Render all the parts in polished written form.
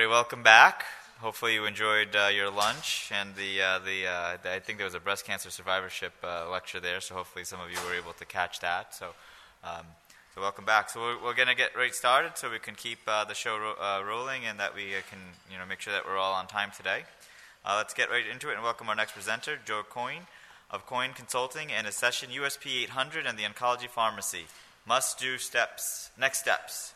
welcome back. Hopefully you enjoyed your lunch and I think there was a breast cancer survivorship lecture there, so hopefully some of you were able to catch that. So welcome back. So we're going to get right started so we can keep the show rolling and that we can make sure that we're all on time today. Let's get right into it and welcome our next presenter, Joe Coyne of Coyne Consulting, and his session USP 800 and the Oncology Pharmacy. Must-do steps. Next steps.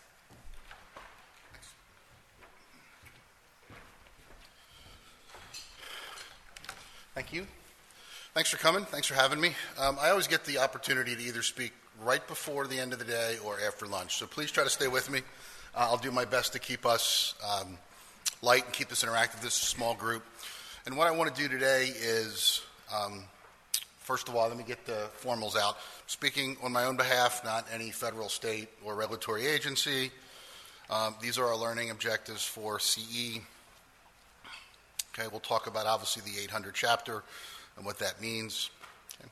Thank you. Thanks for coming. Thanks for having me. I always get the opportunity to either speak right before the end of the day or after lunch, so please try to stay with me. I'll do my best to keep us light and keep this interactive. This is a small group. And what I want to do today is, first of all, let me get the formals out. Speaking on my own behalf, not any federal, state, or regulatory agency. These are our learning objectives for CE. Okay, we'll talk about, obviously, the 800 chapter and what that means. Okay.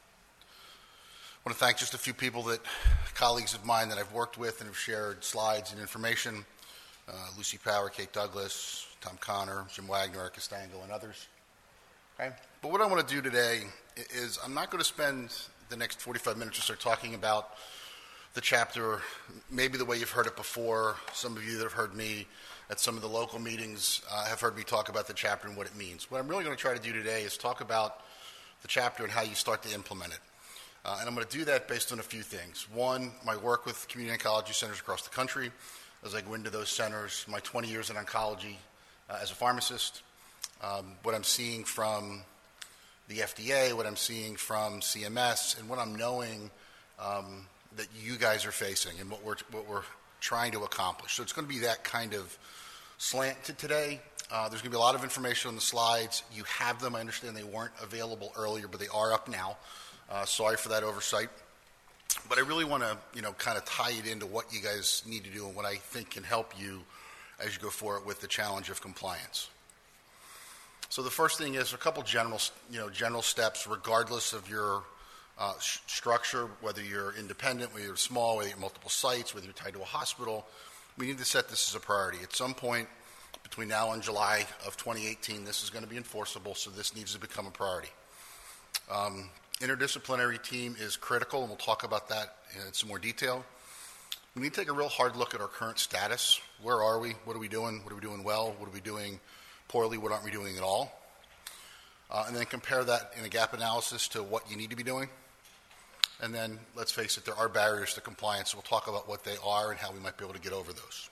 I want to thank just a few people, colleagues of mine that I've worked with and have shared slides and information. Lucy Power, Kate Douglas, Tom Connor, Jim Wagner, Eric Costango, and others. Okay. But what I want to do today is I'm not going to spend the next 45 minutes or so talking about the chapter, maybe the way you've heard it before. Some of you that have heard me at some of the local meetings have heard me talk about the chapter and what it means. What I'm really going to try to do today is talk about the chapter and how you start to implement it. And I'm going to do that based on a few things. One, my work with community oncology centers across the country as I go into those centers, my 20 years in oncology as a pharmacist, what I'm seeing from the FDA, what I'm seeing from CMS, and what I'm knowing that you guys are facing and what we're trying to accomplish. So it's going to be that kind of slant to today. There's going to be a lot of information on the slides. You have them. I understand they weren't available earlier, but they are up now. Sorry for that oversight. But I really want to, kind of tie it into what you guys need to do and what I think can help you as you go forward with the challenge of compliance. So the first thing is a couple general steps, regardless of your structure, whether you're independent, whether you're small, whether you're multiple sites, whether you're tied to a hospital. We need to set this as a priority. At some point between now and July of 2018, this is going to be enforceable, so this needs to become a priority. Interdisciplinary team is critical, and we'll talk about that in some more detail. We need to take a real hard look at our current status. Where are we? What are we doing? What are we doing well? What are we doing poorly? What aren't we doing at all? And then compare that in a gap analysis to what you need to be doing. And then, let's face it, there are barriers to compliance, so we'll talk about what they are and how we might be able to get over those.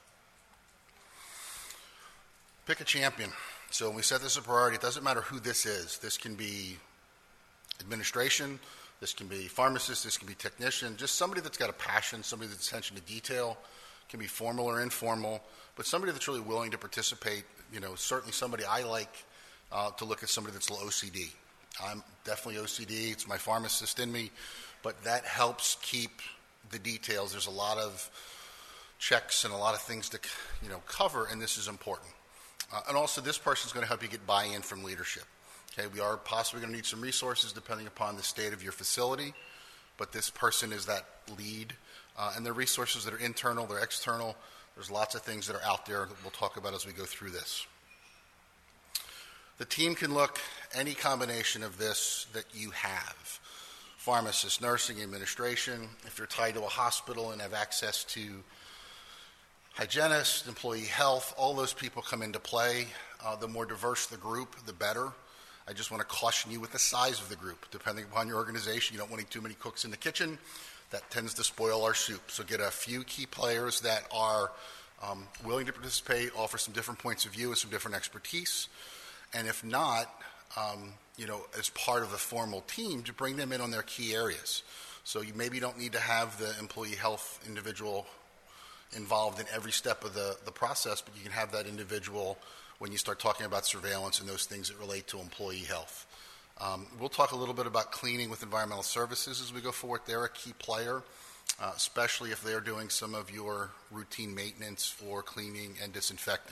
Pick a champion. So when we set this as a priority, it doesn't matter who this is. This can be administration, this can be pharmacist, this can be technician, just somebody that's got a passion, somebody that's attention to detail. It can be formal or informal, but somebody that's really willing to participate. Certainly somebody I like to look at somebody that's a little OCD. I'm definitely OCD. It's my pharmacist in me. But that helps keep the details. There's a lot of checks and a lot of things to cover, and this is important. And also, this person is going to help you get buy-in from leadership. Okay, we are possibly going to need some resources depending upon the state of your facility, but this person is that lead. And there are resources that are internal, they're external. There's lots of things that are out there that we'll talk about as we go through this. The team can look any combination of this that you have. Pharmacist, nursing, administration. If you're tied to a hospital and have access to hygienists, employee health, all those people come into play. The more diverse the group, the better. I just want to caution you with the size of the group. Depending upon your organization, you don't want too many cooks in the kitchen. That tends to spoil our soup. So get a few key players that are willing to participate, offer some different points of view and some different expertise. And if not, as part of the formal team, to bring them in on their key areas. So you maybe don't need to have the employee health individual involved in every step of the process, but you can have that individual when you start talking about surveillance and those things that relate to employee health. We'll talk a little bit about cleaning with environmental services as we go forward. They're a key player, especially if they're doing some of your routine maintenance for cleaning and disinfecting.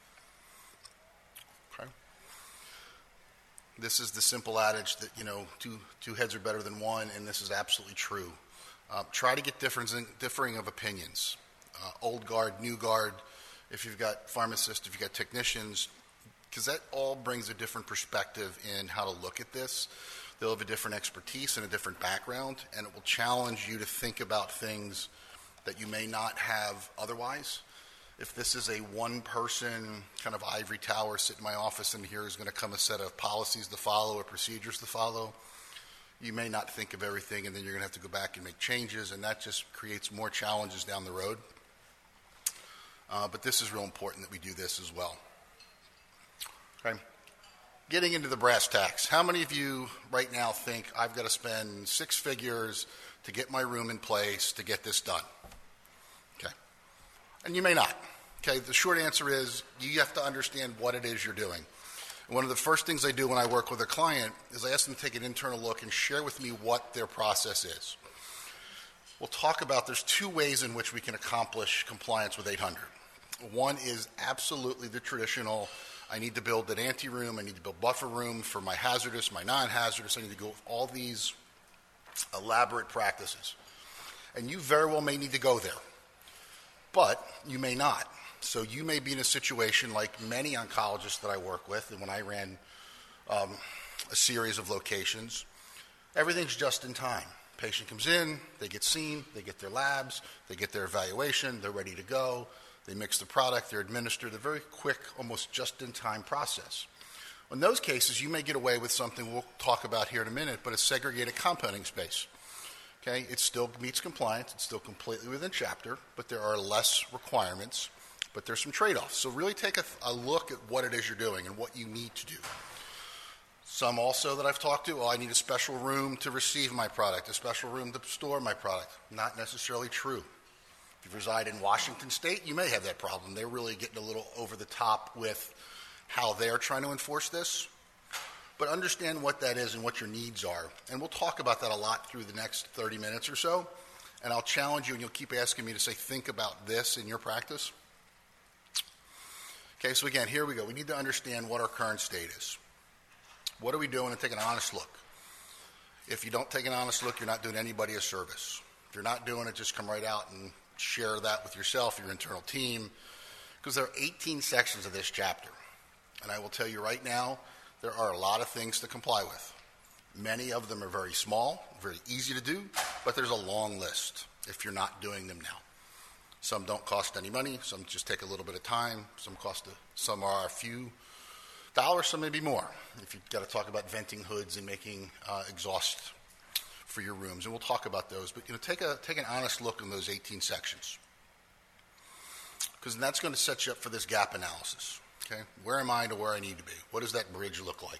Okay. This is the simple adage that, two heads are better than one, and this is absolutely true. Try to get differing of opinions. Old guard, new guard, if you've got pharmacists, if you've got technicians, because that all brings a different perspective in how to look at this. They'll have a different expertise and a different background, and it will challenge you to think about things that you may not have otherwise. If this is a one-person kind of ivory tower, sit in my office and here is going to come a set of policies to follow or procedures to follow, you may not think of everything, and then you're going to have to go back and make changes, and that just creates more challenges down the road. But this is real important that we do this as well. Okay. Getting into the brass tacks. How many of you right now think I've got to spend 6 figures to get my room in place to get this done? Okay. And you may not. Okay. The short answer is you have to understand what it is you're doing. And one of the first things I do when I work with a client is I ask them to take an internal look and share with me what their process is. We'll talk about there's 2 ways in which we can accomplish compliance with 800. One is absolutely the traditional, I need to build an anteroom, I need to build buffer room for my hazardous, my non-hazardous, I need to go with all these elaborate practices. And you very well may need to go there, but you may not. So you may be in a situation like many oncologists that I work with, and when I ran a series of locations, everything's just in time. Patient comes in, they get seen, they get their labs, they get their evaluation, they're ready to go. They mix the product, they're administered, a very quick, almost just-in-time process. In those cases, you may get away with something we'll talk about here in a minute, but a segregated compounding space. Okay, it still meets compliance, it's still completely within chapter, but there are less requirements, but there's some trade-offs. So really take a look at what it is you're doing and what you need to do. Some also that I've talked to, I need a special room to receive my product, a special room to store my product. Not necessarily true. If you reside in Washington State, you may have that problem. They're really getting a little over the top with how they're trying to enforce this. But understand what that is and what your needs are. And we'll talk about that a lot through the next 30 minutes or so. And I'll challenge you, and you'll keep asking me to say, think about this in your practice. Okay, so again, here we go. We need to understand what our current state is. What are we doing, and take an honest look. If you don't take an honest look, you're not doing anybody a service. If you're not doing it, just come right out and share that with yourself, your internal team, because there are 18 sections of this chapter. And I will tell you right now, there are a lot of things to comply with. Many of them are very small, very easy to do, but there's a long list if you're not doing them now. Some don't cost any money, some just take a little bit of time, some are a few dollars, some may be more. If you've got to talk about venting hoods and making exhaust for your rooms, and we'll talk about those. But take an honest look in those 18 sections, because that's going to set you up for this gap analysis. Okay, where am I to where I need to be? What does that bridge look like?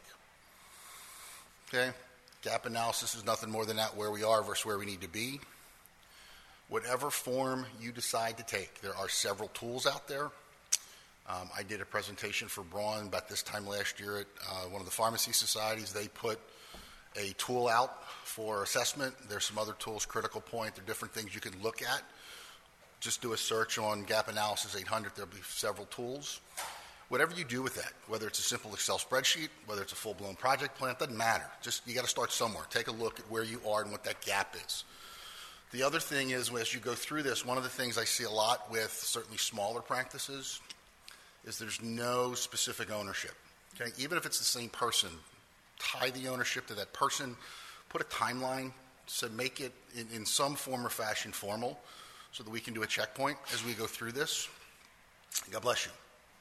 Okay, gap analysis is nothing more than that, where we are versus where we need to be. Whatever form you decide to take, there are several tools out there. I did a presentation for Braun about this time last year at one of the pharmacy societies. They put a tool out for assessment. There's some other tools, Critical Point. There are different things you can look at. Just do a search on Gap Analysis 800. There'll be several tools. Whatever you do with that, whether it's a simple Excel spreadsheet, whether it's a full-blown project plan, it doesn't matter. Just you got to start somewhere. Take a look at where you are and what that gap is. The other thing is, as you go through this, one of the things I see a lot with certainly smaller practices is there's no specific ownership. Okay? Even if it's the same person, tie the ownership to that person, put a timeline, so make it in some form or fashion formal so that we can do a checkpoint as we go through this. God bless you.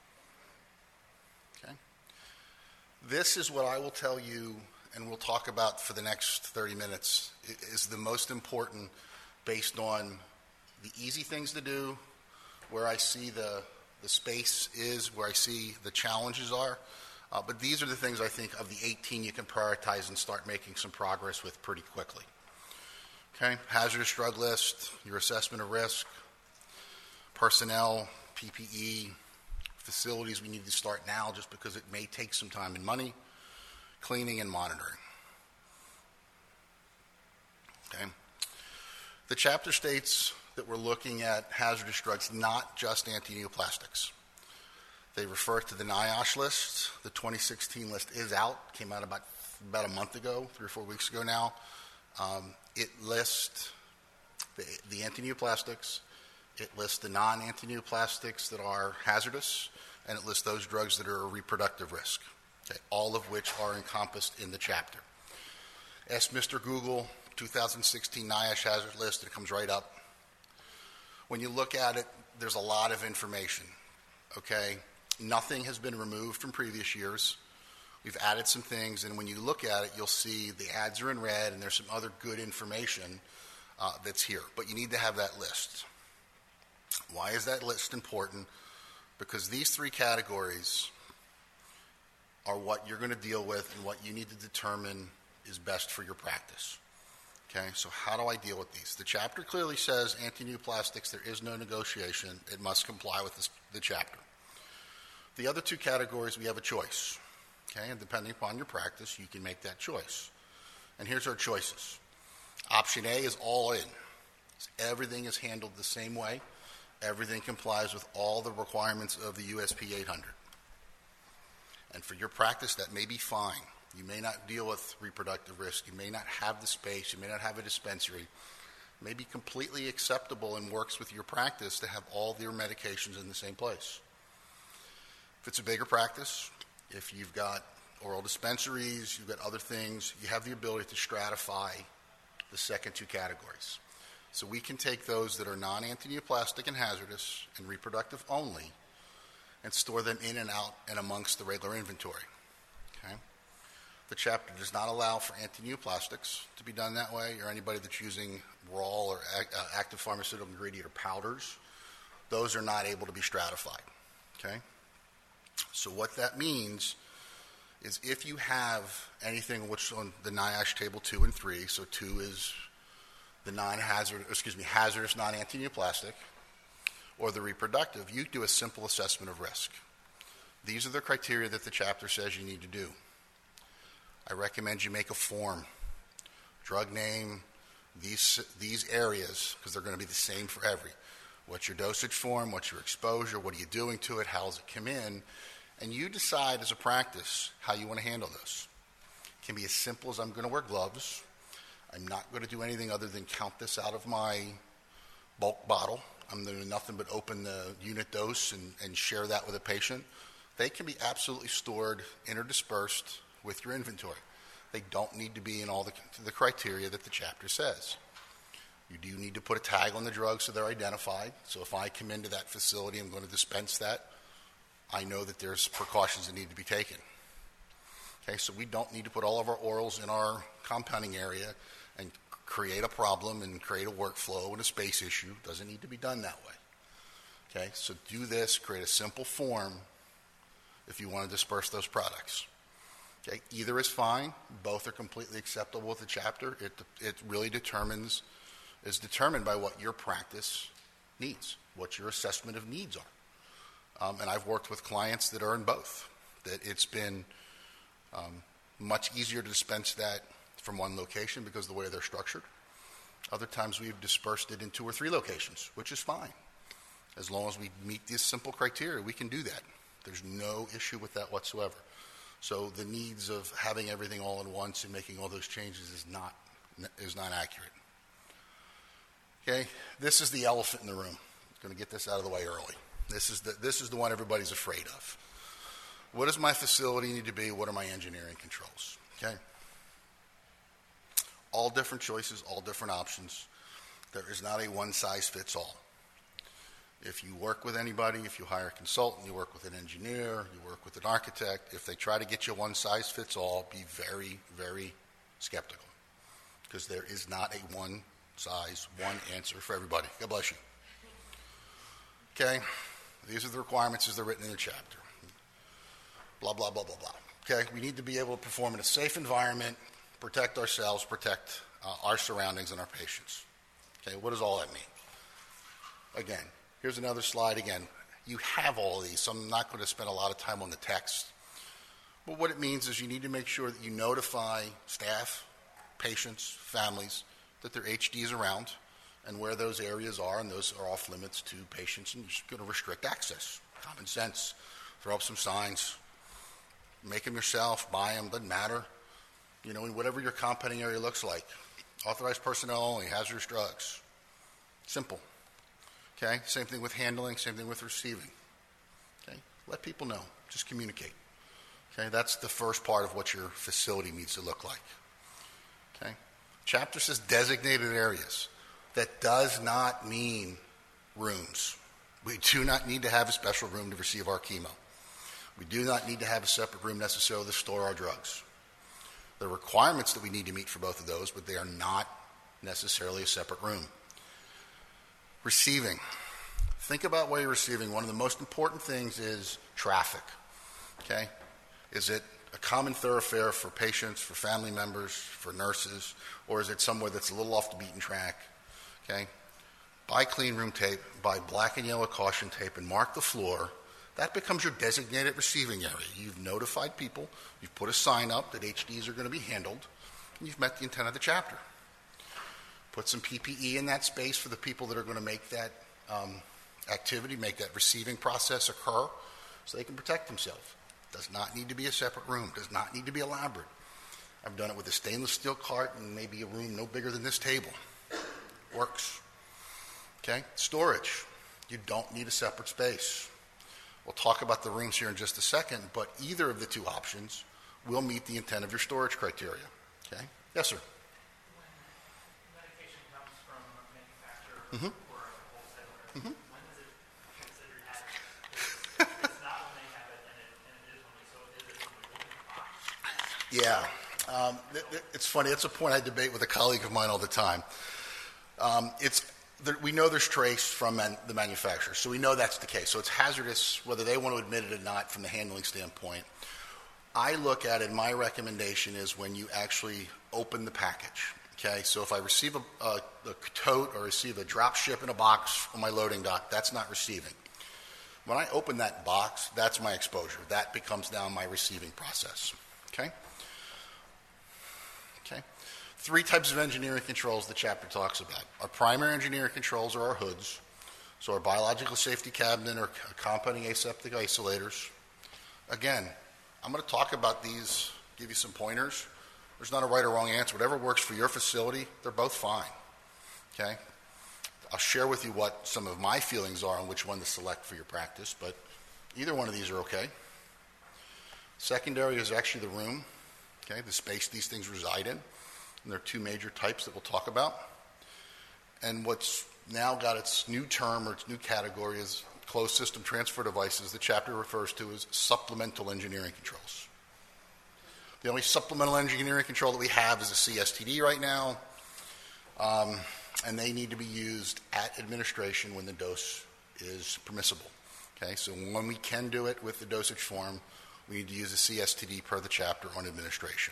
Okay? This is what I will tell you, and we'll talk about for the next 30 minutes, is the most important based on the easy things to do, where I see the space is, where I see the challenges are. But these are the things I think of the 18 you can prioritize and start making some progress with pretty quickly. Okay, hazardous drug list, your assessment of risk, personnel, PPE, facilities we need to start now just because it may take some time and money, cleaning and monitoring. Okay. The chapter states that we're looking at hazardous drugs, not just antineoplastics. They refer to the NIOSH list. The 2016 list is out, came out about a month ago, 3 or 4 weeks ago now. It lists the antineoplastics, It lists the non-antineoplastics that are hazardous, and it lists those drugs that are a reproductive risk, okay, all of which are encompassed in the chapter. Ask Mr. Google 2016 NIOSH hazard list, and it comes right up. When you look at it, there's a lot of information, okay? Nothing has been removed from previous years. We've added some things, and when you look at it, you'll see the ads are in red, and there's some other good information that's here. But you need to have that list. Why is that list important? Because these three categories are what you're going to deal with and what you need to determine is best for your practice. Okay, so how do I deal with these? The chapter clearly says antineoplastics, there is no negotiation. It must comply with the chapter. The other two categories, we have a choice. Okay, and depending upon your practice, you can make that choice. And here's our choices. Option A is all in. Everything is handled the same way. Everything complies with all the requirements of the USP 800. And for your practice, that may be fine. You may not deal with reproductive risk. You may not have the space. You may not have a dispensary. It may be completely acceptable and works with your practice to have all your medications in the same place. If it's a bigger practice, if you've got oral dispensaries, you've got other things, you have the ability to stratify the second two categories. So we can take those that are non-antineoplastic and hazardous and reproductive only and store them in and out and amongst the regular inventory. Okay? The chapter does not allow for antineoplastics to be done that way, or anybody that's using raw or active pharmaceutical ingredient or powders. Those are not able to be stratified. Okay? So what that means is if you have anything which on the NIOSH table 2 and 3, so 2 is the hazardous non-antineoplastic, or the reproductive, you do a simple assessment of risk. These are the criteria that the chapter says you need to do. I recommend you make a form, drug name, these areas, because they're going to be the same for every. What's your dosage form? What's your exposure? What are you doing to it? How does it come in? And you decide as a practice how you want to handle this. It can be as simple as I'm going to wear gloves. I'm not going to do anything other than count this out of my bulk bottle. I'm doing nothing but open the unit dose and share that with a patient. They can be absolutely stored interdispersed with your inventory. They don't need to be in all the criteria that the chapter says. You do need to put a tag on the drug so they're identified. So if I come into that facility, I'm going to dispense that. I know that there's precautions that need to be taken. Okay, so we don't need to put all of our orals in our compounding area and create a problem and create a workflow and a space issue. It doesn't need to be done that way. Okay, so do this, create a simple form if you want to disperse those products. Okay, either is fine. Both are completely acceptable with the chapter. It really is determined by what your practice needs, what your assessment of needs are. And I've worked with clients that are in both, that it's been much easier to dispense that from one location because of the way they're structured. Other times we've dispersed it in 2 or 3 locations, which is fine. As long as we meet these simple criteria, we can do that. There's no issue with that whatsoever. So the needs of having everything all at once and making all those changes is not accurate. Okay, this is the elephant in the room. I'm going to get this out of the way early. This is the one everybody's afraid of. What does my facility need to be? What are my engineering controls? Okay. All different choices, all different options. There is not a one-size-fits-all. If you work with anybody, if you hire a consultant, you work with an engineer, you work with an architect, if they try to get you one-size-fits-all, be very, very skeptical. Because there is not a one-size, one answer for everybody. God bless you. Okay? These are the requirements as they're written in the chapter. Blah, blah, blah, blah, blah. Okay? We need to be able to perform in a safe environment, protect ourselves, protect our surroundings and our patients. Okay? What does all that mean? Again, here's another slide again. You have all of these, so I'm not going to spend a lot of time on the text. But what it means is you need to make sure that you notify staff, patients, families, that their HD is around and where those areas are, and those are off limits to patients, and you're just going to restrict access. Common sense. Throw up some signs. Make them yourself. Buy them. Doesn't matter. You know, in whatever your compounding area looks like. Authorized personnel only. Hazardous drugs. Simple. Okay? Same thing with handling, same thing with receiving. Okay? Let people know. Just communicate. Okay? That's the first part of what your facility needs to look like. Okay? Chapter says designated areas. That does not mean rooms. We do not need to have a special room to receive our chemo. We do not need to have a separate room necessarily to store our drugs. There are requirements that we need to meet for both of those, but they are not necessarily a separate room. Receiving. Think about what you're receiving. One of the most important things is traffic. Okay? Is it a common thoroughfare for patients, for family members, for nurses, or is it somewhere that's a little off the beaten track? Okay? Buy clean room tape, buy black and yellow caution tape, and mark the floor. That becomes your designated receiving area. You've notified people, you've put a sign up that HDs are going to be handled, and you've met the intent of the chapter. Put some PPE in that space for the people that are going to make that activity, make that receiving process occur, so they can protect themselves. Does not need to be a separate room, does not need to be elaborate. I've done it with a stainless steel cart and maybe a room no bigger than this table. Works. Okay? Storage. You don't need a separate space. We'll talk about the rooms here in just a second, but either of the two options will meet the intent of your storage criteria. Okay? Yes, sir. When medication comes from a manufacturer or a wholesaler, when is it considered hazardous? It's not when they have it, and it is when so is it when we look at the box? Yeah. It's funny. It's a point I debate with a colleague of mine all the time. We know there's trace from the manufacturer, so we know that's the case. So it's hazardous whether they want to admit it or not from the handling standpoint. I look at it, my recommendation is when you actually open the package. Okay, so if I receive a tote or receive a drop ship in a box on my loading dock, that's not receiving. When I open that box, that's my exposure. That becomes now my receiving process. Okay? Okay. 3 types of engineering controls the chapter talks about. Our primary engineering controls are our hoods, so our biological safety cabinet or compounding aseptic isolators. Again, I'm going to talk about these, give you some pointers. There's not a right or wrong answer. Whatever works for your facility, they're both fine. Okay? I'll share with you what some of my feelings are on which one to select for your practice, but either one of these are okay. Secondary is actually the room, okay, the space these things reside in. And there are 2 major types that we'll talk about. And what's now got its new term or its new category is closed system transfer devices. The chapter refers to as supplemental engineering controls. The only supplemental engineering control that we have is a CSTD right now, and they need to be used at administration when the dose is permissible. Okay, so when we can do it with the dosage form, we need to use a CSTD per the chapter on administration.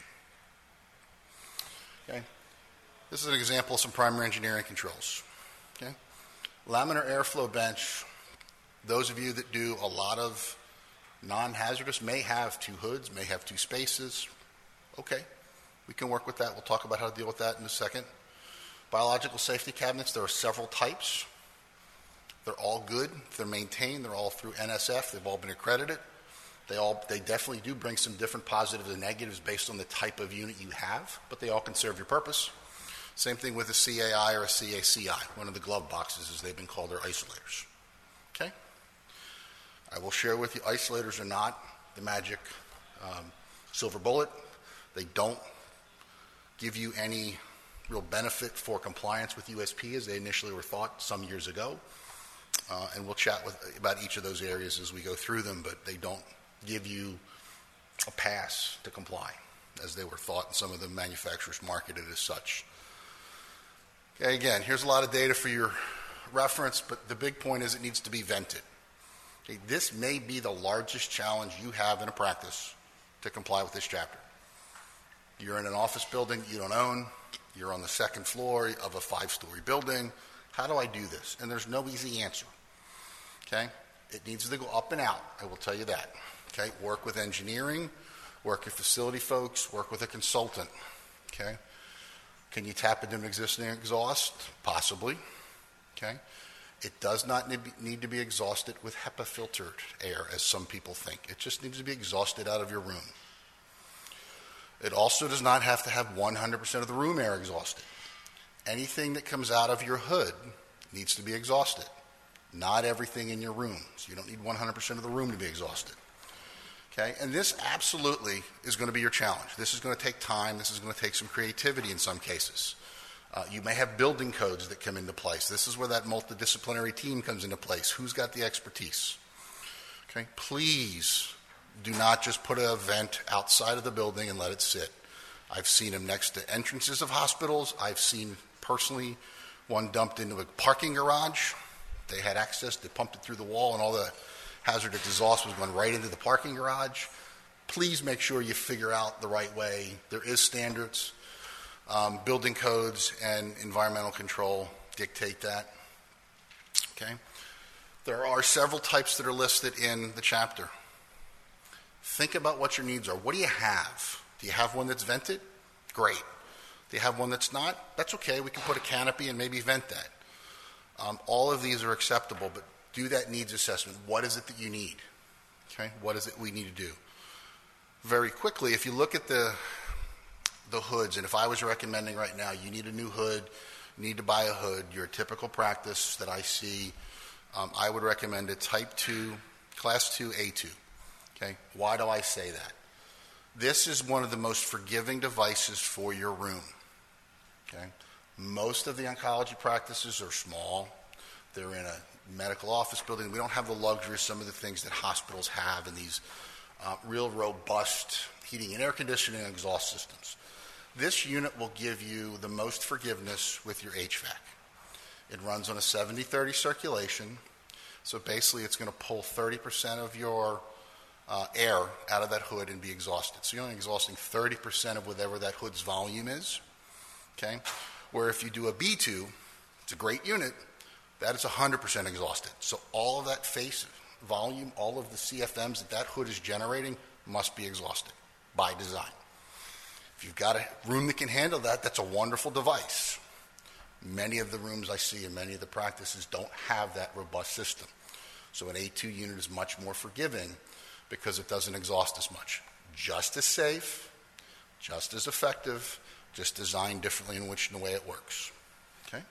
Okay. This is an example of some primary engineering controls. Okay. Laminar airflow bench, those of you that do a lot of non-hazardous may have 2 hoods, may have 2 spaces. Okay, we can work with that. We'll talk about how to deal with that in a second. Biological safety cabinets, there are several types. They're all good. They're maintained. They're all through NSF. They've all been accredited. They definitely do bring some different positives and negatives based on the type of unit you have, but they all can serve your purpose. Same thing with a CAI or a CACI, one of the glove boxes as they've been called, are isolators. Okay? I will share with you, isolators are not the magic silver bullet. They don't give you any real benefit for compliance with USP as they initially were thought some years ago. And we'll chat about each of those areas as we go through them, but they don't give you a pass to comply as they were thought, and some of the manufacturers marketed as such. Okay, again, here's a lot of data for your reference, but the big point is it needs to be vented. Okay, this may be the largest challenge you have in a practice to comply with this chapter. You're in an office building you don't own. You're on the 2nd floor of a 5-story building. How do I do this? And there's no easy answer. Okay? It needs to go up and out, I will tell you that. Okay? Work with engineering, work with facility folks, work with a consultant. Okay? Can you tap into an existing exhaust? Possibly. Okay? It does not need to be exhausted with HEPA filtered air, as some people think. It just needs to be exhausted out of your room. It also does not have to have 100% of the room air exhausted. Anything that comes out of your hood needs to be exhausted. not everything in your room. So you don't need 100% of the room to be exhausted. Okay, and this absolutely is going to be your challenge. This is going to take time. This is going to take some creativity in some cases. You may have building codes that come into place. This is where that multidisciplinary team comes into place. Who's got the expertise? Okay, please do not just put a vent outside of the building and let it sit. I've seen them next to entrances of hospitals. I've seen personally one dumped into a parking garage. They had access. They pumped it through the wall, and all the hazardous exhaust was going right into the parking garage. Please make sure you figure out the right way. There is standards. Building codes and environmental control dictate that. Okay? There are several types that are listed in the chapter. Think about what your needs are. What do you have? Do you have one that's vented? Great. Do you have one that's not? That's okay. We can put a canopy and maybe vent that. All of these are acceptable, but do that needs assessment. What is it that you need? Okay? What is it we need to do? Very quickly, if you look at the hoods, and if I was recommending right now, you need a new hood, you need to buy a hood, your typical practice that I see, I would recommend a Type 2, Class 2, A2. Okay? Why do I say that? This is one of the most forgiving devices for your room. Okay? Most of the oncology practices are small. They're in a medical office building. We don't have the luxury of some of the things that hospitals have in these real robust heating and air conditioning and exhaust systems. This unit will give you the most forgiveness with your HVAC. It runs on a 70-30 circulation, so basically it's going to pull 30% of your air out of that hood and be exhausted. So you're only exhausting 30% of whatever that hood's volume is. Okay? Where if you do a B2, it's a great unit, that is 100% exhausted. So all of that face volume, all of the CFMs that hood is generating must be exhausted by design. If you've got a room that can handle that, that's a wonderful device. Many of the rooms I see in many of the practices don't have that robust system. So an A2 unit is much more forgiving because it doesn't exhaust as much. Just as safe, just as effective, just designed differently in the way it works. Okay?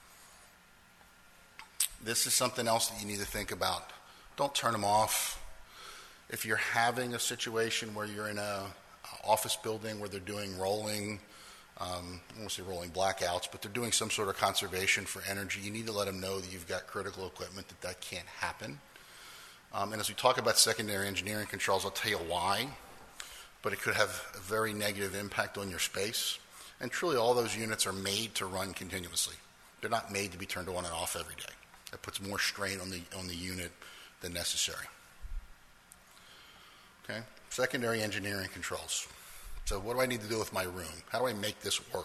This is something else that you need to think about. Don't turn them off. If you're having a situation where you're in a office building where they're doing rolling, I won't say rolling blackouts, but they're doing some sort of conservation for energy, you need to let them know that you've got critical equipment, that can't happen. And as we talk about secondary engineering controls, I'll tell you why, but it could have a very negative impact on your space. And truly all those units are made to run continuously. They're not made to be turned on and off every day. That puts more strain on the unit than necessary. Okay? Secondary engineering controls. So what do I need to do with my room? How do I make this work?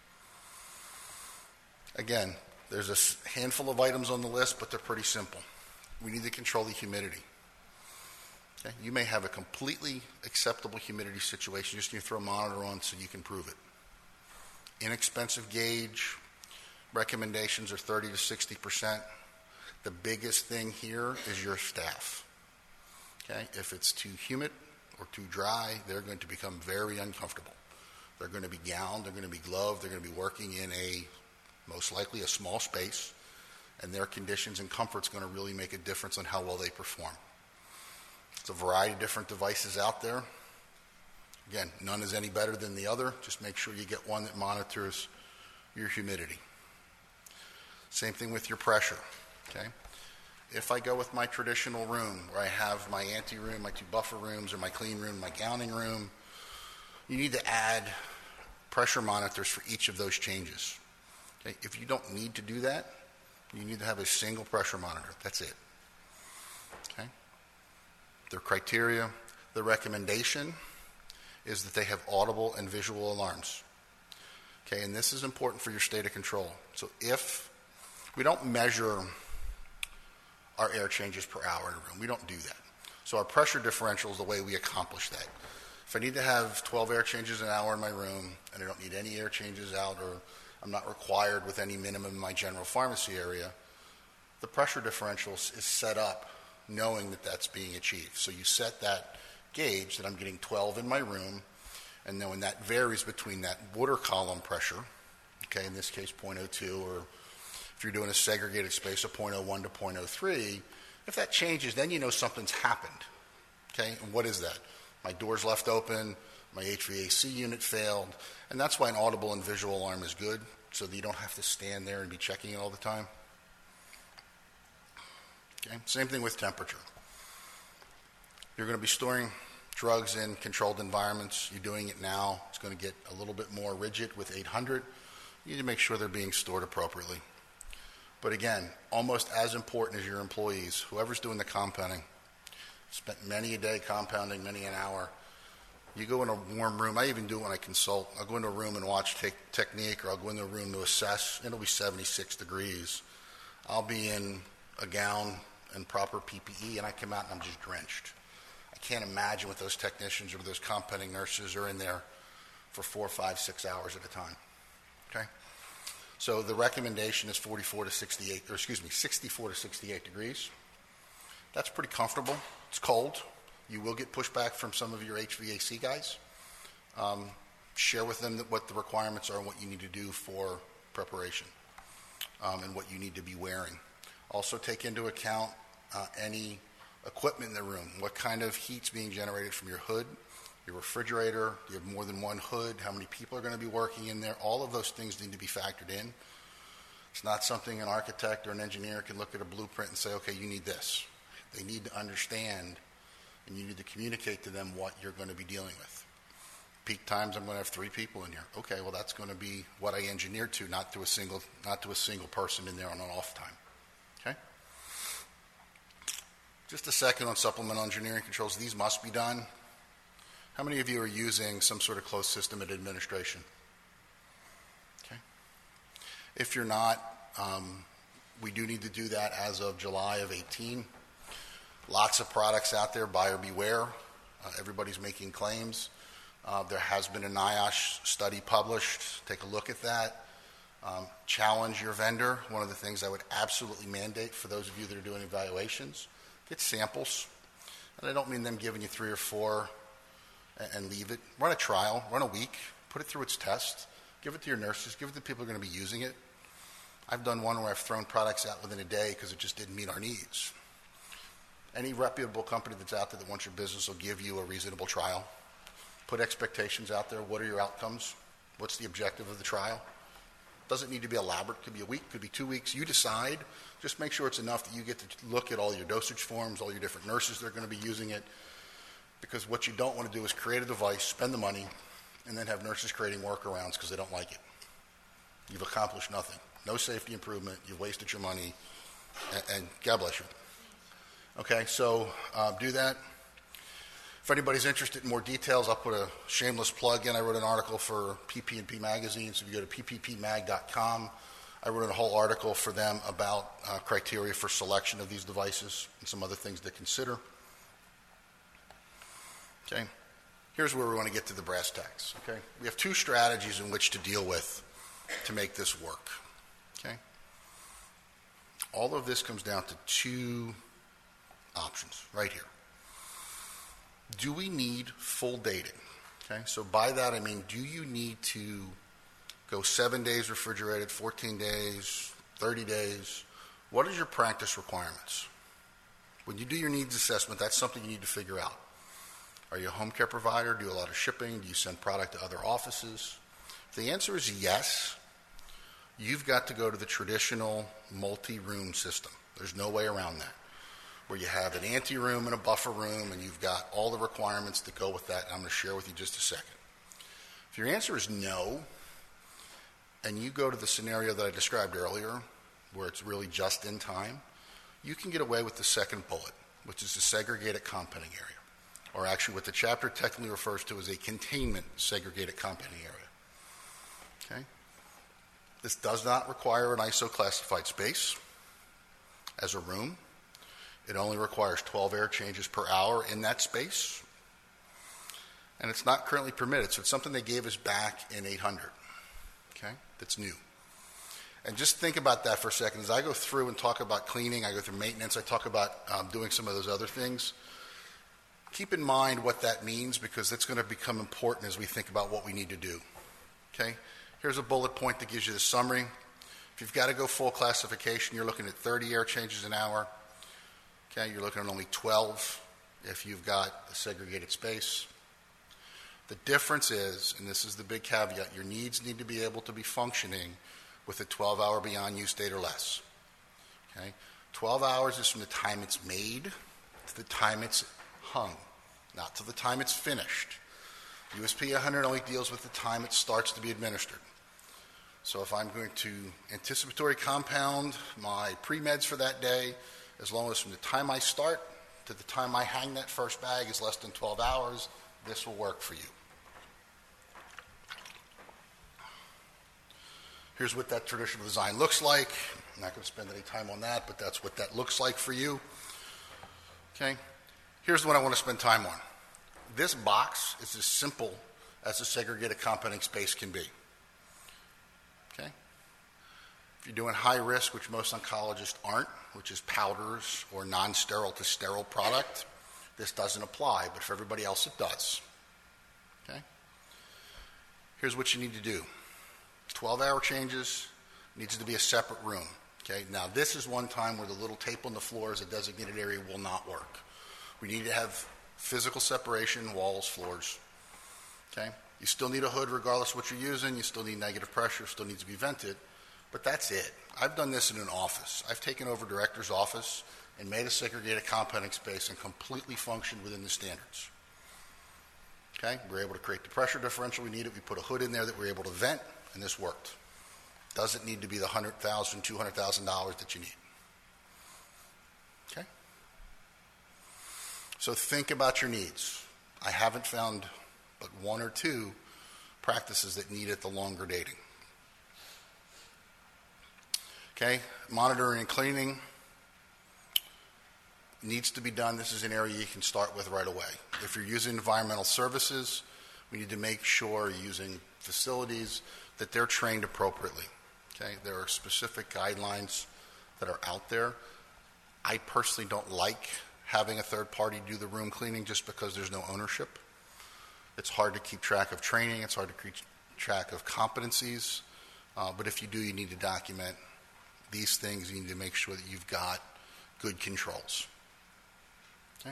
Again, there's a handful of items on the list, but they're pretty simple. We need to control the humidity. Okay? You may have a completely acceptable humidity situation. You just need to throw a monitor on so you can prove it. Inexpensive gauge, recommendations are 30 to 60%. The biggest thing here is your staff. Okay? If it's too humid or too dry, they're going to become very uncomfortable. They're going to be gowned, they're going to be gloved, they're going to be working in most likely a small space, and their conditions and comfort's going to really make a difference on how well they perform. There's a variety of different devices out there. Again, none is any better than the other. Just make sure you get one that monitors your humidity. Same thing with your pressure. Okay? If I go with my traditional room where I have my ante-room, my 2 buffer rooms, or my clean room, my gowning room, you need to add pressure monitors for each of those changes. Okay? If you don't need to do that, you need to have a single pressure monitor. That's it. Okay? Their criteria, the recommendation is that they have audible and visual alarms. Okay, and this is important for your state of control. So if we don't measure our air changes per hour in a room, we don't do that. So our pressure differential is the way we accomplish that. If I need to have 12 air changes an hour in my room and I don't need any air changes out, or I'm not required with any minimum in my general pharmacy area, the pressure differential is set up knowing that that's being achieved. So you set that gauge that I'm getting 12 in my room, and then when that varies between that water column pressure, okay, in this case 0.02 or If you're doing a segregated space of 0.01 to 0.03, if that changes, then you know something's happened. Okay, and what is that? My door's left open, my HVAC unit failed, and that's why an audible and visual alarm is good, so that you don't have to stand there and be checking it all the time. Okay, same thing with temperature. You're going to be storing drugs in controlled environments. You're doing it now. It's going to get a little bit more rigid with 800. You need to make sure they're being stored appropriately. But again, almost as important as your employees, whoever's doing the compounding, spent many a day compounding, many an hour. You go in a warm room. I even do it when I consult. I'll go into a room and watch technique, or I'll go into a room to assess. It'll be 76 degrees. I'll be in a gown and proper PPE, and I come out and I'm just drenched. I can't imagine what those technicians or those compounding nurses are in there for 4, 5, 6 hours at a time. Okay? So the recommendation is 64 to 68 degrees. That's pretty comfortable. It's cold. You will get pushback from some of your HVAC guys. Share with them what the requirements are and what you need to do for preparation, and what you need to be wearing. Also take into account any equipment in the room. What kind of heat's being generated from your hood, your refrigerator? Do you have more than one hood? How many people are going to be working in there? All of those things need to be factored in. It's not something an architect or an engineer can look at a blueprint and say, okay, you need this. They need to understand, and you need to communicate to them what you're going to be dealing with. Peak times, I'm going to have 3 people in here. Okay, well, that's going to be what I engineered to, not to a single person in there on an off time. Okay? Just a second on supplemental engineering controls. These must be done. How many of you are using some sort of closed system at administration? Okay. If you're not, we do need to do that as of July of 18. Lots of products out there, buyer beware. Everybody's making claims. There has been a NIOSH study published. Take a look at that. Challenge your vendor. One of the things I would absolutely mandate for those of you that are doing evaluations, get samples. And I don't mean them giving you 3 or 4 and leave it. Run a trial, run a week, put it through its test, give it to your nurses, give it to people who are going to be using it. I've done one where I've thrown products out within a day because it just didn't meet our needs. Any reputable company that's out there that wants your business will give you a reasonable trial. Put expectations out there. What are your outcomes? What's the objective of the trial? Doesn't need to be elaborate. Could be a week, could be 2 weeks. You decide. Just make sure it's enough that you get to look at all your dosage forms, all your different nurses that are going to be using it. Because what you don't want to do is create a device, spend the money, and then have nurses creating workarounds because they don't like it. You've accomplished nothing. No safety improvement. You've wasted your money, and God bless you. Okay, so do that. If anybody's interested in more details, I'll put a shameless plug in. I wrote an article for PP&P Magazine, so if you go to pppmag.com, I wrote a whole article for them about criteria for selection of these devices and some other things to consider. Okay, here's where we want to get to the brass tacks. Okay, we have 2 strategies in which to deal with to make this work. Okay, all of this comes down to 2 options right here. Do we need full dating? Okay, so by that I mean, do you need to go 7 days refrigerated, 14 days, 30 days? What is your practice requirements? When you do your needs assessment, that's something you need to figure out. Are you a home care provider? Do you do a lot of shipping? Do you send product to other offices? If the answer is yes, you've got to go to the traditional multi-room system. There's no way around that, where you have an ante-room and a buffer room, and you've got all the requirements that go with that. I'm going to share with you just a second. If your answer is no, and you go to the scenario that I described earlier, where it's really just in time, you can get away with the second bullet, which is the segregated compounding area, or actually what the chapter technically refers to as a containment segregated compounding area. Okay? This does not require an ISO classified space as a room. It only requires 12 air changes per hour in that space. And it's not currently permitted, so it's something they gave us back in 800. Okay? That's new. And just think about that for a second. As I go through and talk about cleaning, I go through maintenance, I talk about doing some of those other things. Keep in mind what that means, because that's going to become important as we think about what we need to do. Okay? Here's a bullet point that gives you the summary. If you've got to go full classification, you're looking at 30 air changes an hour. Okay, you're looking at only 12 if you've got a segregated space. The difference is, and this is the big caveat, your needs need to be able to be functioning with a 12-hour beyond use date or less. Okay? 12 hours is from the time it's made to the time it's hung, not to the time it's finished. USP 100 only deals with the time it starts to be administered. So if I'm going to anticipatory compound my pre-meds for that day, as long as from the time I start to the time I hang that first bag is less than 12 hours, this will work for you. Here's what that traditional design looks like. I'm not going to spend any time on that, but that's what that looks like for you. Okay? Here's the one I want to spend time on. This box is as simple as a segregated compounding space can be. Okay? If you're doing high risk, which most oncologists aren't, which is powders or non-sterile to sterile product, this doesn't apply, but for everybody else it does. Okay? Here's what you need to do. 12-hour changes, needs to be a separate room. Okay? Now this is one time where the little tape on the floor as a designated area will not work. We need to have physical separation, walls, floors. Okay? You still need a hood regardless of what you're using. You still need negative pressure, still needs to be vented. But that's it. I've done this in an office. I've taken over director's office and made a segregated compounding space and completely functioned within the standards. Okay? We're able to create the pressure differential we needed. We put a hood in there that we're able to vent, and this worked. Doesn't need to be the $100,000, $200,000 that you need. Okay? So think about your needs. I haven't found but one or two practices that need it the longer dating. Okay, monitoring and cleaning needs to be done. This is an area you can start with right away. If you're using environmental services, we need to make sure you're using facilities that they're trained appropriately. Okay, there are specific guidelines that are out there. I personally don't like having a third party do the room cleaning just because there's no ownership. It's hard to keep track of training. It's hard to keep track of competencies. But if you do, you need to document these things. You need to make sure that you've got good controls. Okay?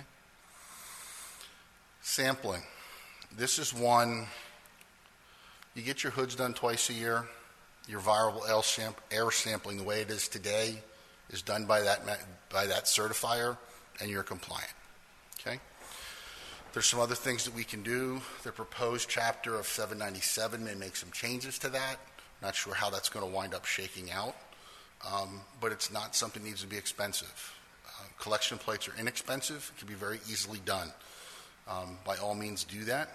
Sampling. This is one, you get your hoods done twice a year. Your viable air sampling, the way it is today, is done by that certifier, and you're compliant. Okay? There's some other things that we can do. The proposed chapter of 797 may make some changes to that. Not sure how that's going to wind up shaking out, but it's not something that needs to be expensive. Collection plates are inexpensive. It can be very easily done. By all means, do that.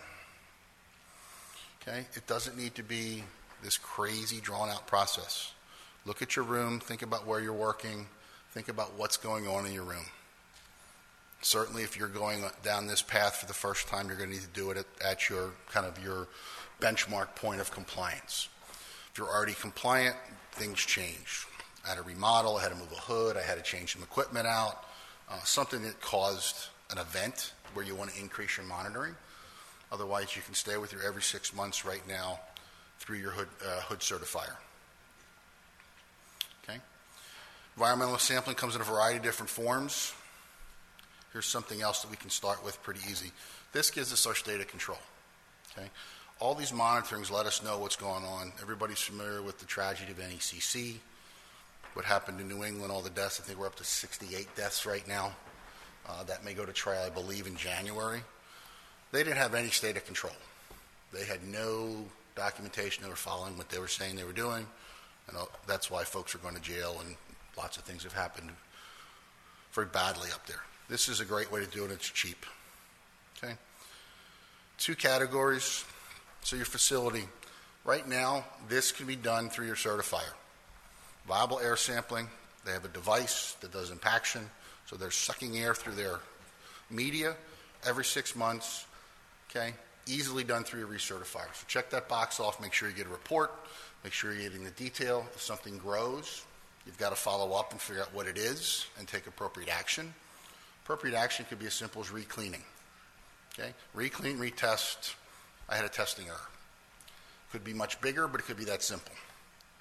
Okay? It doesn't need to be this crazy, drawn-out process. Look at your room. Think about where you're working. Think about what's going on in your room. Certainly, if you're going down this path for the first time, you're going to need to do it at your kind of your benchmark point of compliance. If you're already compliant, things change. I had to remodel. I had to move a hood. I had to change some equipment out. Something that caused an event where you want to increase your monitoring. Otherwise, you can stay with your every 6 months right now through your hood certifier. Okay. Environmental sampling comes in a variety of different forms. Here's something else that we can start with pretty easy. This gives us our state of control. Okay. All these monitorings let us know what's going on. Everybody's familiar with the tragedy of NECC, what happened in New England, all the deaths. I think we're up to 68 deaths right now. That may go to trial, I believe, in January. They didn't have any state of control. They had no documentation. They were following what they were saying they were doing. And that's why folks are going to jail, and lots of things have happened very badly up there. This is a great way to do it. It's cheap. Okay. 2 categories. So your facility. Right now, this can be done through your certifier. Viable air sampling. They have a device that does impaction. So they're sucking air through their media every 6 months. Okay. Easily done through your recertifier. So check that box off. Make sure you get a report. Make sure you're getting the detail. If something grows, you've got to follow up and figure out what it is and take appropriate action. Appropriate action could be as simple as re-cleaning. Okay? Re-clean, retest. I had a testing error. Could be much bigger, but it could be that simple.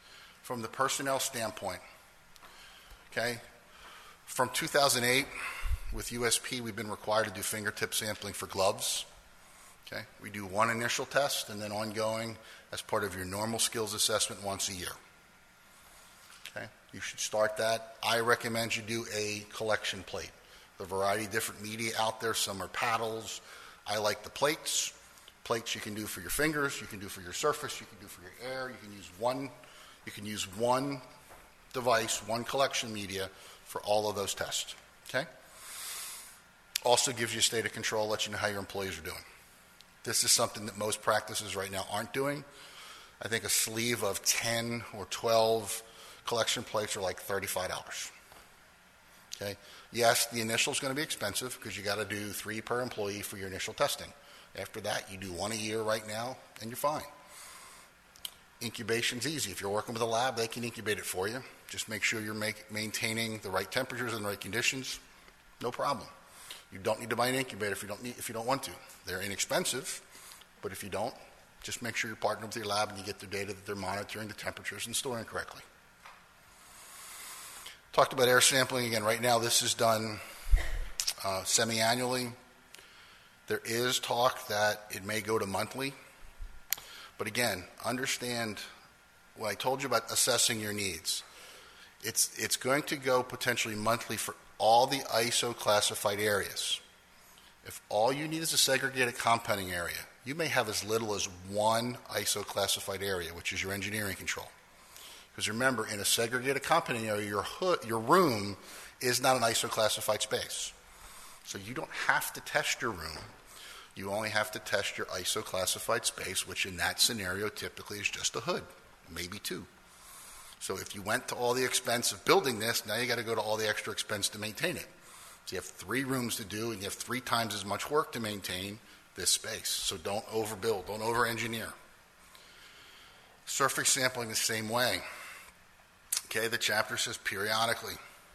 from the personnel standpoint, okay, from 2008 with USP, we've been required to do fingertip sampling for gloves. Okay, we do one initial test and then ongoing as part of your normal skills assessment once a year. Okay, you should start that. I recommend you do a collection plate. The variety of different media out there, some are paddles. I like the plates. Plates you can do for your fingers, you can do for your surface, you can do for your air. You can use one device, one collection media for all of those tests. Okay? Also gives you a state of control, lets you know how your employees are doing. This is something that most practices right now aren't doing. I think a sleeve of 10 or 12 collection plates are like $35. Okay? Yes, the initial is going to be expensive because you got to do 3 per employee for your initial testing. After that, you do 1 a year right now, and you're fine. Incubation's easy. If you're working with a lab, they can incubate it for you. Just make sure you're maintaining the right temperatures and the right conditions. No problem. You don't need to buy an incubator if you don't want to. They're inexpensive, but if you don't, just make sure you're partnered with your lab and you get the data that they're monitoring the temperatures and storing correctly. Talked about air sampling again. Right now, this is done semi-annually. There is talk that it may go to monthly. But again, understand what I told you about assessing your needs. It's going to go potentially monthly for all the ISO classified areas. If all you need is a segregated compounding area, you may have as little as 1 ISO classified area, which is your engineering control. Because remember, in a segregated compounding area, your room is not an ISO classified space. So you don't have to test your room. You only have to test your ISO classified space, which in that scenario typically is just a hood, maybe 2. So if you went to all the expense of building this, now you got to go to all the extra expense to maintain it. So you have 3 rooms to do, and you have 3 times as much work to maintain this space. So don't overbuild, don't over-engineer. Surface sampling the same way. Okay, the chapter says periodically.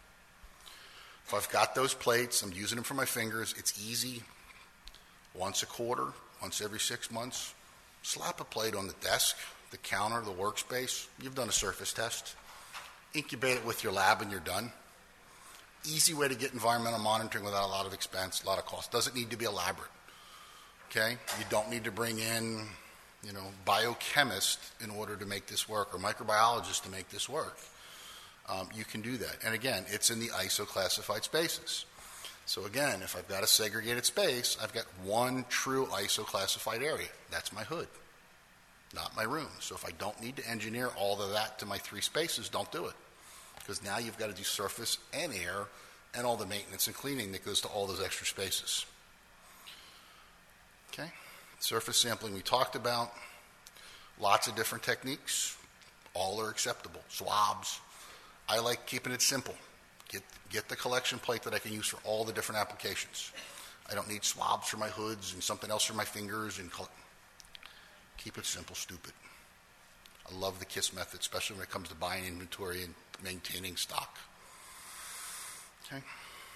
If I've got those plates, I'm using them for my fingers, it's easy. Once a quarter, once every 6 months, slap a plate on the desk, the counter, the workspace. You've done a surface test. Incubate it with your lab and you're done. Easy way to get environmental monitoring without a lot of expense, a lot of cost. Doesn't need to be elaborate. Okay? You don't need to bring in, biochemist in order to make this work or microbiologist to make this work. You can do that. And again, it's in the ISO classified spaces. So again, if I've got a segregated space, I've got 1 true ISO classified area. That's my hood, not my room. So if I don't need to engineer all of that to my 3 spaces, don't do it. Because now you've got to do surface and air and all the maintenance and cleaning that goes to all those extra spaces. Okay? Surface sampling we talked about. Lots of different techniques. All are acceptable. Swabs. I like keeping it simple. Get the collection plate that I can use for all the different applications. I don't need swabs for my hoods and something else for my fingers. Keep it simple, stupid. I love the KISS method, especially when it comes to buying inventory and maintaining stock. Okay.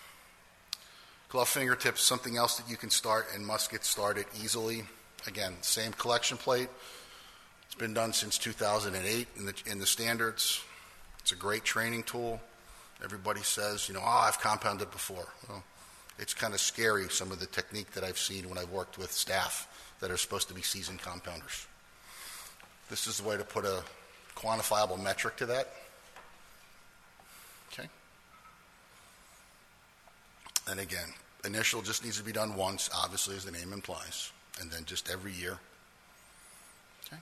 Glove fingertips, something else that you can start and must get started easily. Again, same collection plate. It's been done since 2008 in the standards. It's a great training tool. Everybody says, I've compounded before. Well, it's kind of scary, some of the technique that I've seen when I've worked with staff that are supposed to be seasoned compounders. This is the way to put a quantifiable metric to that. Okay? And again, initial just needs to be done once, obviously, as the name implies, and then just every year. Okay?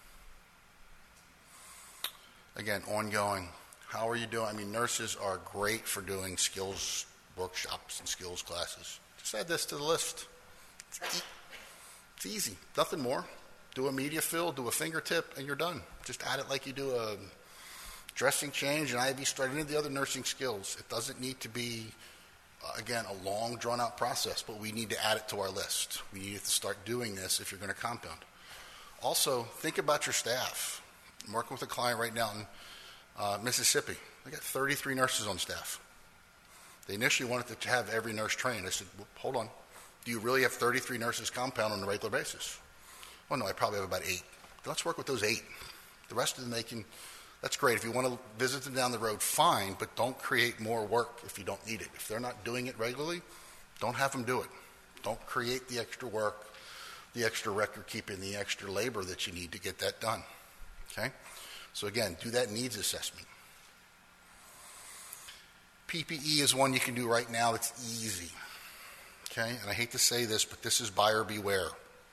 Again, ongoing. How are you doing? I mean, nurses are great for doing skills workshops and skills classes. Just add this to the list. It's easy. Nothing more. Do a media fill, do a fingertip, and you're done. Just add it like you do a dressing change, and IV straight into the other nursing skills. It doesn't need to be, again, a long, drawn-out process, but we need to add it to our list. We need to start doing this if you're going to compound. Also, think about your staff. I'm working with a client right now in Mississippi. They got 33 nurses on staff. They initially wanted to have every nurse trained. I said, well, hold on. Do you really have 33 nurses compound on a regular basis? Oh, no, I probably have about 8. Let's work with those 8. The rest of them, That's great. If you want to visit them down the road, fine, but don't create more work if you don't need it. If they're not doing it regularly, don't have them do it. Don't create the extra work, the extra record keeping, the extra labor that you need to get that done. Okay? So again, do that needs assessment. PPE is one you can do right now that's easy. Okay? And I hate to say this, but this is buyer beware.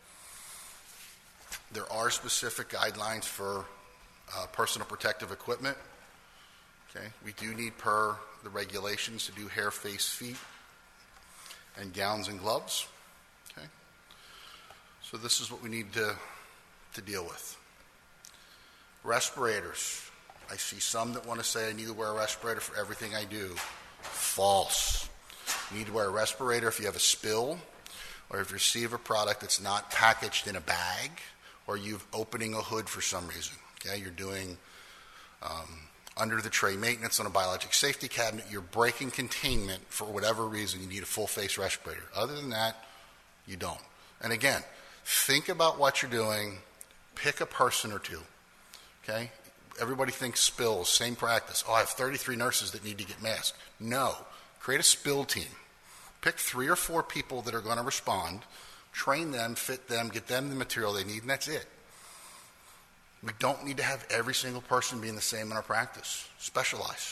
There are specific guidelines for personal protective equipment. Okay? We do need, per the regulations, to do hair, face, feet, and gowns and gloves. Okay? So this is what we need to deal with. Respirators. I see some that want to say I need to wear a respirator for everything I do. False. You need to wear a respirator if you have a spill, or if you receive a product that's not packaged in a bag, or you're opening a hood for some reason. Okay, you're doing under the tray maintenance on a biologic safety cabinet, you're breaking containment for whatever reason, you need a full face respirator. Other than that, you don't. And again, think about what you're doing, pick a person or two. Okay? Everybody thinks spills, same practice. Oh, I have 33 nurses that need to get masked. No. Create a spill team. Pick 3 or 4 people that are going to respond, train them, fit them, get them the material they need, and that's it. We don't need to have every single person being the same in our practice. Specialize.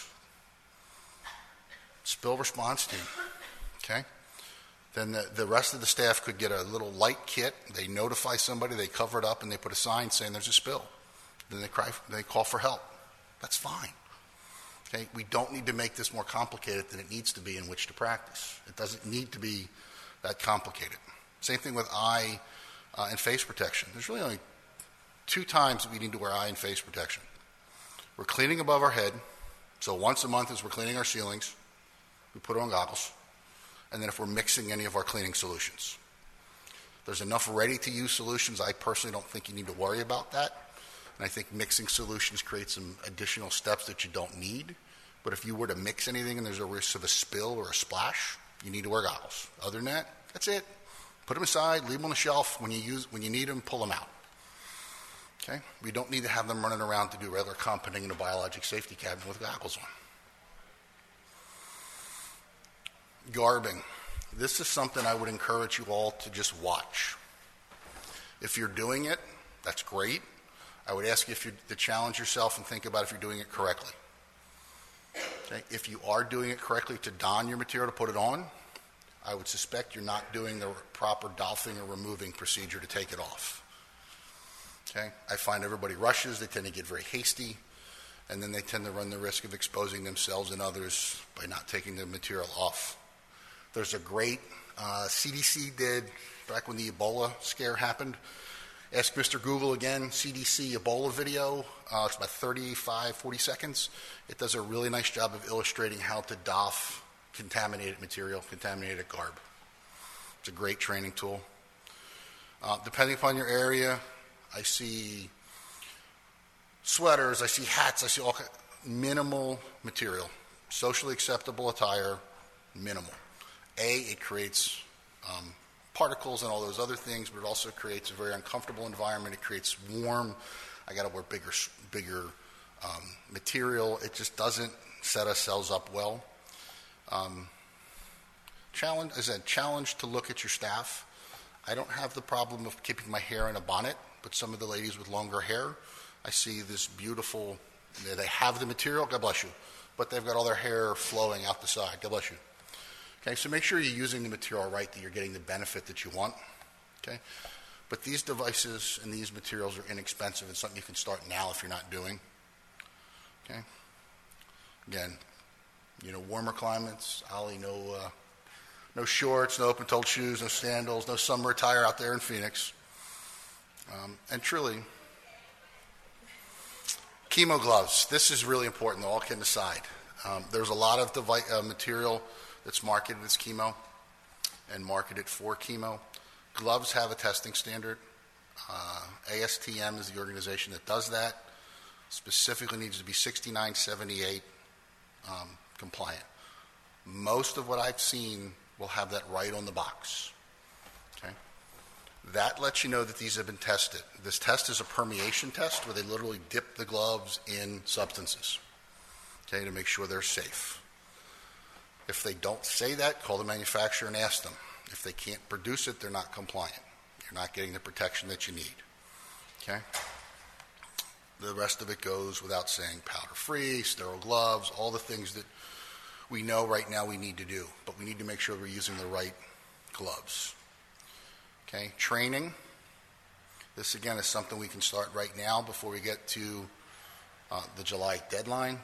Spill response team. Okay? Then the rest of the staff could get a little light kit. They notify somebody, they cover it up, and they put a sign saying there's a spill. Then they call for help. That's fine. Okay? We don't need to make this more complicated than it needs to be in which to practice. It doesn't need to be that complicated. Same thing with eye and face protection. There's really only 2 times that we need to wear eye and face protection. We're cleaning above our head, so once a month as we're cleaning our ceilings, we put on goggles, and then if we're mixing any of our cleaning solutions. There's enough ready-to-use solutions. I personally don't think you need to worry about that. And I think mixing solutions create some additional steps that you don't need. But if you were to mix anything and there's a risk of a spill or a splash, you need to wear goggles. Other than that, that's it. Put them aside, leave them on the shelf. When you need them, pull them out. Okay? We don't need to have them running around to do regular compounding in a biologic safety cabinet with goggles on. Garbing. This is something I would encourage you all to just watch. If you're doing it, that's great. I would ask you to challenge yourself and think about if you're doing it correctly. Okay? If you are doing it correctly to don your material to put it on, I would suspect you're not doing the proper doffing or removing procedure to take it off. Okay? I find everybody rushes, they tend to get very hasty, and then they tend to run the risk of exposing themselves and others by not taking the material off. There's a great CDC did back when the Ebola scare happened. Ask Mr. Google again, CDC Ebola video. It's about 40 seconds. It does a really nice job of illustrating how to doff contaminated material, contaminated garb. It's a great training tool. Depending upon your area, I see sweaters, I see hats, I see all minimal material. Socially acceptable attire, minimal. It creates particles and all those other things, but it also creates a very uncomfortable environment. It creates warm. I got to wear bigger material. It just doesn't set ourselves up well. Challenge to look at your staff. I don't have the problem of keeping my hair in a bonnet, but some of the ladies with longer hair, I see this beautiful, they have the material, God bless you, but they've got all their hair flowing out the side, God bless you. Okay, so make sure you're using the material right, that you're getting the benefit that you want. Okay, but these devices and these materials are inexpensive. It's something you can start now if you're not doing. Okay, again, warmer climates. Ollie, no shorts, no open-toed shoes, no sandals, no summer attire out there in Phoenix. And truly, chemo gloves. This is really important, all kidding aside. There's a lot of material that's marketed as chemo and marketed for chemo. Gloves have a testing standard. ASTM is the organization that does that. Specifically needs to be 6978 compliant. Most of what I've seen will have that right on the box. Okay. That lets you know that these have been tested. This test is a permeation test where they literally dip the gloves in substances, okay, to make sure they're safe. If they don't say that, call the manufacturer and ask them. If they can't produce it, they're not compliant. You're not getting the protection that you need, okay? The rest of it goes without saying: powder-free, sterile gloves, all the things that we know right now we need to do, but we need to make sure we're using the right gloves. Okay, training. This again is something we can start right now before we get to the July deadline.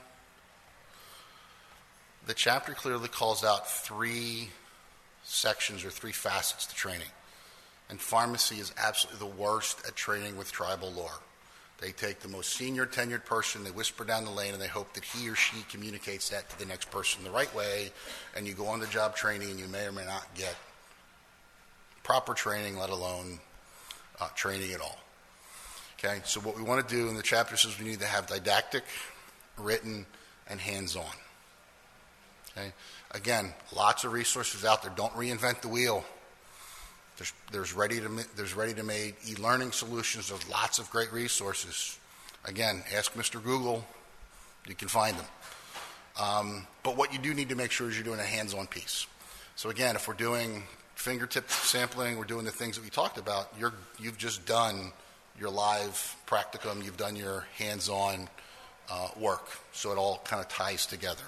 The chapter clearly calls out 3 sections or 3 facets to training. And pharmacy is absolutely the worst at training with tribal lore. They take the most senior tenured person, they whisper down the lane, and they hope that he or she communicates that to the next person the right way, and you go on the job training and you may or may not get proper training, let alone training at all. Okay, so what we want to do in the chapter says we need to have didactic, written, and hands-on. Okay, again, lots of resources out there. Don't reinvent the wheel. There's ready-to-made e-learning solutions. There's lots of great resources. Again, ask Mr. Google. You can find them. But what you do need to make sure is you're doing a hands-on piece. So again, if we're doing fingertip sampling, we're doing the things that we talked about, you've just done your live practicum, you've done your hands-on work. So it all kind of ties together.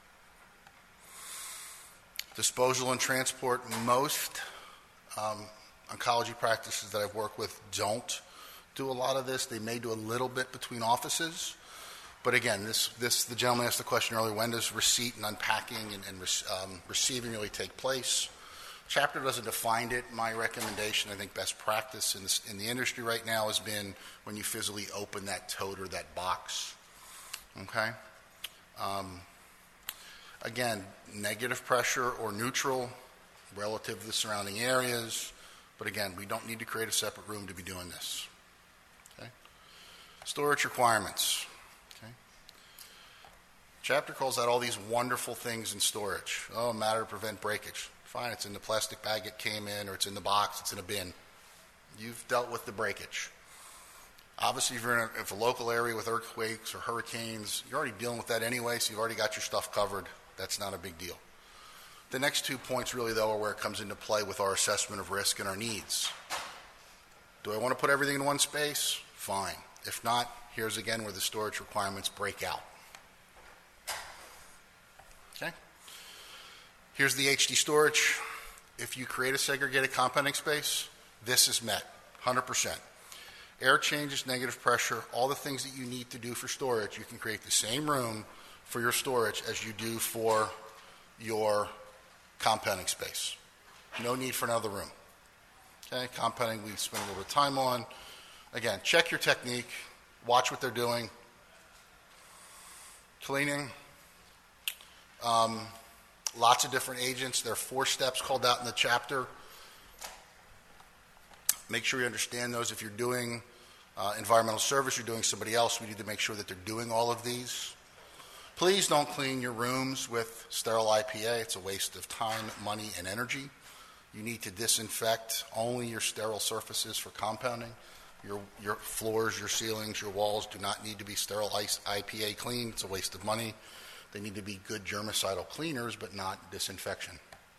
Disposal and transport. Most oncology practices that I've worked with don't do a lot of this. They may do a little bit between offices. But again, the gentleman asked the question earlier: when does receipt and unpacking and receiving really take place? Chapter doesn't define it. My recommendation, I think best practice in the industry right now has been when you physically open that tote or that box. Okay? Again, negative pressure or neutral relative to the surrounding areas. But again, we don't need to create a separate room to be doing this. Okay? Storage requirements. Okay? Chapter calls out all these wonderful things in storage. Oh, matter to prevent breakage. Fine, it's in the plastic bag it came in, or it's in the box, it's in a bin. You've dealt with the breakage. Obviously, if you're in a local area with earthquakes or hurricanes, you're already dealing with that anyway, so you've already got your stuff covered. That's not a big deal. The next 2 points really, though, are where it comes into play with our assessment of risk and our needs. Do I want to put everything in one space? Fine. If not, here's again where the storage requirements break out. Okay? Here's the HD storage. If you create a segregated compounding space, this is met, 100%. Air changes, negative pressure, all the things that you need to do for storage, you can create the same room for your storage as you do for your compounding space. No need for another room. Okay, compounding we spend a little bit of time on. Again, check your technique, watch what they're doing. Cleaning. Lots of different agents. There are 4 steps called out in the chapter. Make sure you understand those. If you're doing environmental service, you're doing somebody else, we need to make sure that they're doing all of these. Please don't clean your rooms with sterile IPA. It's a waste of time, money, and energy. You need to disinfect only your sterile surfaces for compounding. Your floors, your ceilings, your walls do not need to be sterile IPA cleaned. It's a waste of money. They need to be good germicidal cleaners, but not disinfection.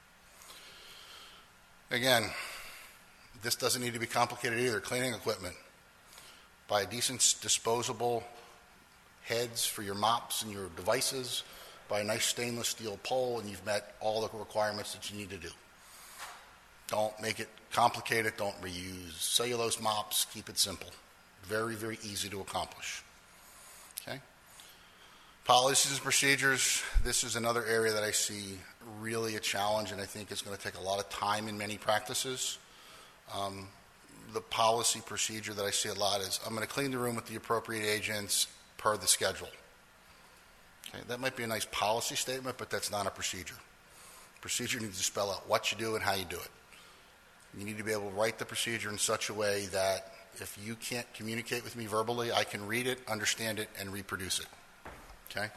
Again, this doesn't need to be complicated either. Cleaning equipment. Buy a decent disposable heads for your mops and your devices. Buy a nice stainless steel pole, and you've met all the requirements that you need to do. Don't make it complicated. Don't reuse cellulose mops. Keep it simple. Very, very easy to accomplish. Okay? Policies and procedures. This is another area that I see really a challenge, and I think it's going to take a lot of time in many practices. The policy procedure that I see a lot is, I'm going to clean the room with the appropriate agents per the schedule. Okay, that might be a nice policy statement, but that's not a procedure. Procedure needs to spell out what you do and how you do it. You need to be able to write the procedure in such a way that if you can't communicate with me verbally, I can read it, understand it, and reproduce it. Okay?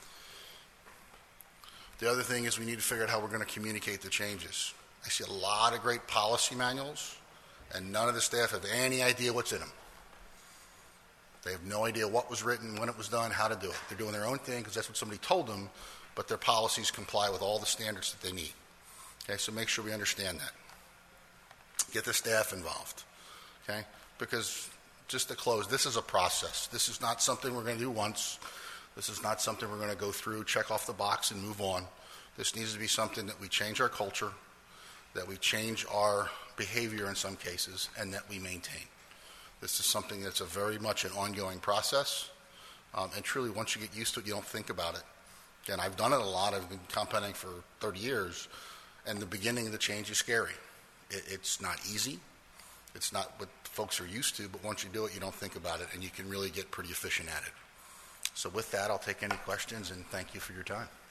The other thing is we need to figure out how we're going to communicate the changes. I see a lot of great policy manuals, and none of the staff have any idea what's in them. They have no idea what was written, when it was done, how to do it. They're doing their own thing because that's what somebody told them, but their policies comply with all the standards that they need. Okay, so make sure we understand that. Get the staff involved. Okay, because just to close, this is a process. This is not something we're going to do once. This is not something we're going to go through, check off the box, and move on. This needs to be something that we change our culture, that we change our behavior in some cases, and that we maintain. This is something that's a very much an ongoing process, and truly, once you get used to it, you don't think about it. Again, I've done it a lot. I've been compounding for 30 years, and the beginning of the change is scary. It's not easy. It's not what folks are used to, but once you do it, you don't think about it, and you can really get pretty efficient at it. So with that, I'll take any questions, and thank you for your time.